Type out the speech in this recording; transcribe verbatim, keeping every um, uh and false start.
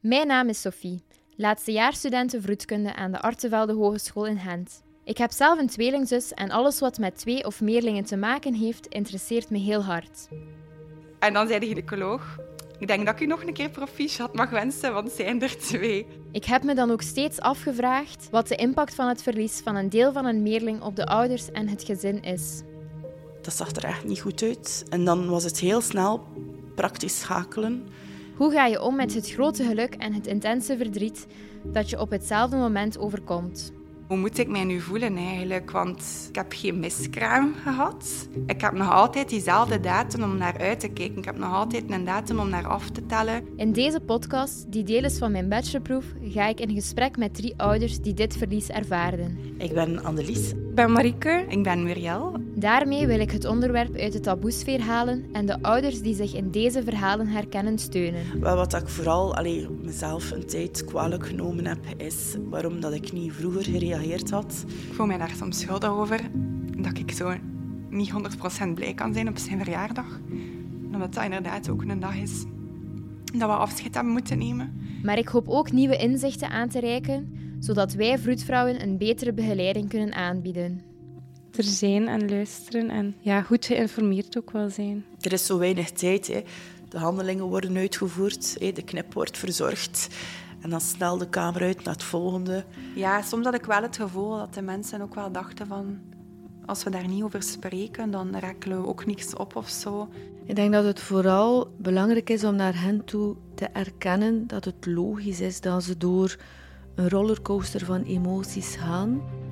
Mijn naam is Sophie, laatstejaarsstudente vroedkunde aan de Artevelde Hogeschool in Gent. Ik heb zelf een tweelingzus en alles wat met twee of meerlingen te maken heeft, interesseert me heel hard. En dan zei de gynaecoloog: ik denk dat ik u nog een keer proficiat mag wensen, want het zijn er twee. Ik heb me dan ook steeds afgevraagd wat de impact van het verlies van een deel van een meerling op de ouders en het gezin is. Dat zag er echt niet goed uit. En dan was het heel snel praktisch schakelen. Hoe ga je om met het grote geluk en het intense verdriet dat je op hetzelfde moment overkomt? Hoe moet ik mij nu voelen eigenlijk? Want ik heb geen miskraam gehad. Ik heb nog altijd diezelfde datum om naar uit te kijken. Ik heb nog altijd een datum om naar af te tellen. In deze podcast, die deel is van mijn bachelorproef, ga ik in gesprek met drie ouders die dit verlies ervaarden. Ik ben Annelies. Ik ben Marieke. Ik ben Muriel. Daarmee wil ik het onderwerp uit de taboesfeer halen en de ouders die zich in deze verhalen herkennen steunen. Wel, wat ik vooral allee, mezelf een tijd kwalijk genomen heb, is waarom dat ik niet vroeger gereageerd had. Ik voel mij daar soms schuldig over dat ik zo niet honderd procent blij kan zijn op zijn verjaardag. Omdat dat inderdaad ook een dag is dat we afscheid hebben moeten nemen. Maar ik hoop ook nieuwe inzichten aan te reiken, zodat wij vroedvrouwen een betere begeleiding kunnen aanbieden. Er zijn en luisteren en ja, goed geïnformeerd ook wel zijn. Er is zo weinig tijd. Hè. De handelingen worden uitgevoerd, hè. De knip wordt verzorgd. En dan snel de kamer uit naar het volgende. Ja, soms had ik wel het gevoel dat de mensen ook wel dachten van... als we daar niet over spreken, dan rekelen we ook niks op of zo. Ik denk dat het vooral belangrijk is om naar hen toe te erkennen dat het logisch is dat ze door een rollercoaster van emoties gaan.